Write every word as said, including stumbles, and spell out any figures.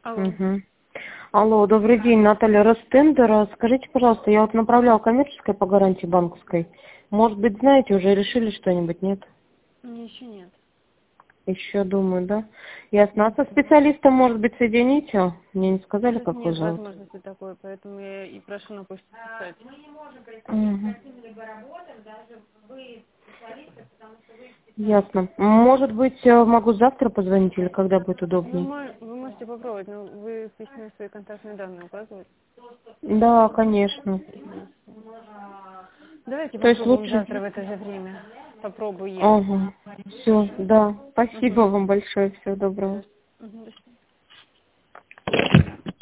Алло. Угу. Алло, добрый день, Наталья Ростендер. Скажите, пожалуйста, я вот направляла коммерческой по гарантии банковской. Может быть, знаете, уже решили что-нибудь, нет? Еще нет. Еще думаю, да? Ясно. А со специалистом, может быть, соедините? Мне не сказали, Сейчас как его нет зовут. возможности такой, поэтому я и прошу на почту писать. Угу. Ясно. Может быть, э, могу завтра позвонить или когда будет Вы, удобнее? мо- вы можете попробовать, но вы в письме свои контактные данные указываете. Да, конечно. Давайте То есть попробуем лучше... завтра в это же время. Попробуем. Ага. Все, да. Спасибо Угу. вам большое. Всего доброго. Мгм. До свидания.